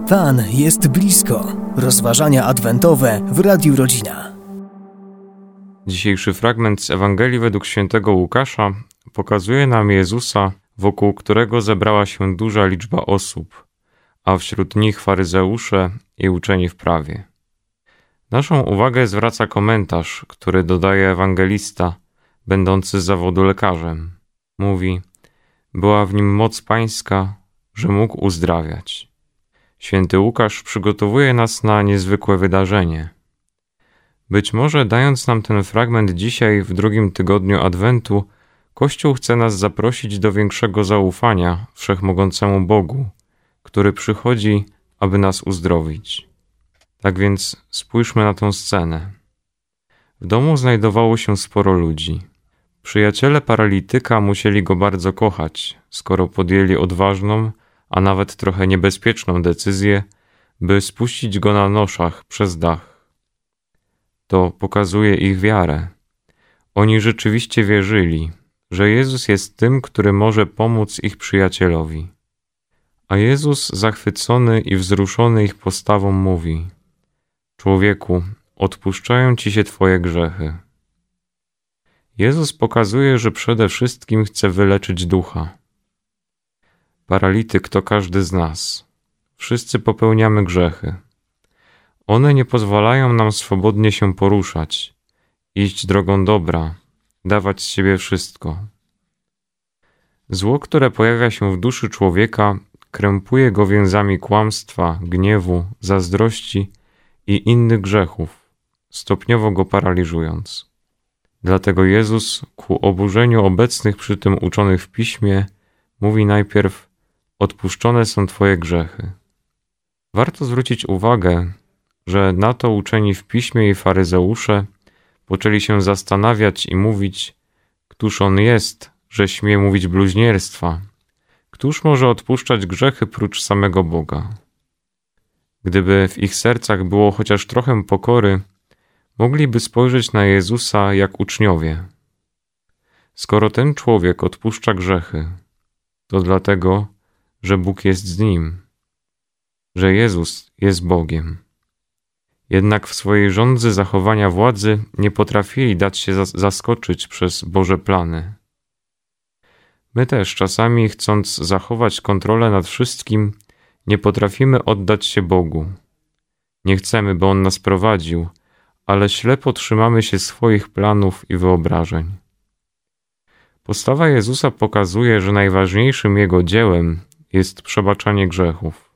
Pan jest blisko. Rozważania adwentowe w Radiu Rodzina. Dzisiejszy fragment z Ewangelii według świętego Łukasza pokazuje nam Jezusa, wokół którego zebrała się duża liczba osób, a wśród nich faryzeusze i uczeni w prawie. Naszą uwagę zwraca komentarz, który dodaje ewangelista, będący z zawodu lekarzem. Mówi: była w nim moc pańska, że mógł uzdrawiać. Święty Łukasz przygotowuje nas na niezwykłe wydarzenie. Być może dając nam ten fragment dzisiaj w drugim tygodniu Adwentu, Kościół chce nas zaprosić do większego zaufania wszechmogącemu Bogu, który przychodzi, aby nas uzdrowić. Tak więc spójrzmy na tę scenę. W domu znajdowało się sporo ludzi. Przyjaciele paralityka musieli go bardzo kochać, skoro podjęli odważną, a nawet trochę niebezpieczną decyzję, by spuścić go na noszach przez dach. To pokazuje ich wiarę. Oni rzeczywiście wierzyli, że Jezus jest tym, który może pomóc ich przyjacielowi. A Jezus, zachwycony i wzruszony ich postawą, mówi: człowieku, odpuszczają ci się twoje grzechy. Jezus pokazuje, że przede wszystkim chce wyleczyć ducha. Paralityk to każdy z nas. Wszyscy popełniamy grzechy. One nie pozwalają nam swobodnie się poruszać, iść drogą dobra, dawać z siebie wszystko. Zło, które pojawia się w duszy człowieka, krępuje go więzami kłamstwa, gniewu, zazdrości i innych grzechów, stopniowo go paraliżując. Dlatego Jezus, ku oburzeniu obecnych przy tym uczonych w Piśmie, mówi najpierw: odpuszczone są twoje grzechy. Warto zwrócić uwagę, że na to uczeni w Piśmie i faryzeusze poczęli się zastanawiać i mówić: któż on jest, że śmie mówić bluźnierstwa? Któż może odpuszczać grzechy prócz samego Boga? Gdyby w ich sercach było chociaż trochę pokory, mogliby spojrzeć na Jezusa jak uczniowie. Skoro ten człowiek odpuszcza grzechy, to dlatego, że Bóg jest z nim, że Jezus jest Bogiem. Jednak w swojej żądzy zachowania władzy nie potrafili dać się zaskoczyć przez Boże plany. My też czasami, chcąc zachować kontrolę nad wszystkim, nie potrafimy oddać się Bogu. Nie chcemy, by On nas prowadził, ale ślepo trzymamy się swoich planów i wyobrażeń. Postawa Jezusa pokazuje, że najważniejszym Jego dziełem jest przebaczanie grzechów.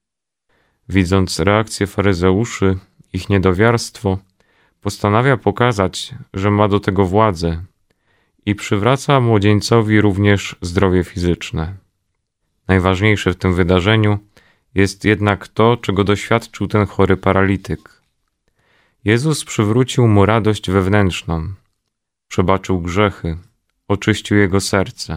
Widząc reakcję faryzeuszy, ich niedowiarstwo, postanawia pokazać, że ma do tego władzę i przywraca młodzieńcowi również zdrowie fizyczne. Najważniejsze w tym wydarzeniu jest jednak to, czego doświadczył ten chory paralityk. Jezus przywrócił mu radość wewnętrzną, przebaczył grzechy, oczyścił jego serce.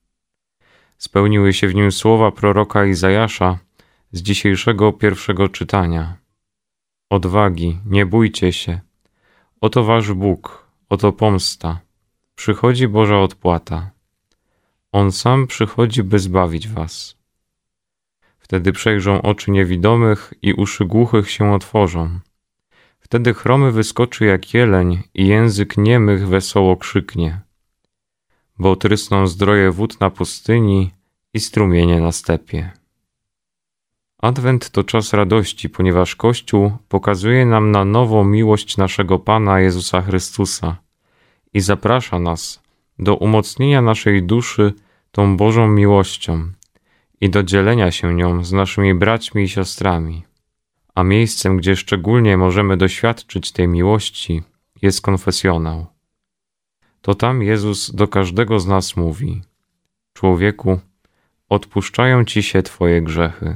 Spełniły się w nim słowa proroka Izajasza z dzisiejszego pierwszego czytania. Odwagi, nie bójcie się. Oto wasz Bóg, oto pomsta. Przychodzi Boża odpłata. On sam przychodzi, by zbawić was. Wtedy przejrzą oczy niewidomych i uszy głuchych się otworzą. Wtedy chromy wyskoczy jak jeleń i język niemych wesoło krzyknie. Bo trysną zdroje wód na pustyni i strumienie na stepie. Adwent to czas radości, ponieważ Kościół pokazuje nam na nowo miłość naszego Pana Jezusa Chrystusa i zaprasza nas do umocnienia naszej duszy tą Bożą miłością i do dzielenia się nią z naszymi braćmi i siostrami. A miejscem, gdzie szczególnie możemy doświadczyć tej miłości, jest konfesjonał. To tam Jezus do każdego z nas mówi: człowieku, odpuszczają ci się twoje grzechy.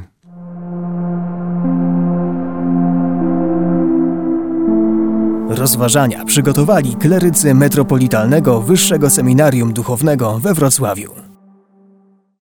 Rozważania przygotowali klerycy Metropolitalnego Wyższego Seminarium Duchownego we Wrocławiu.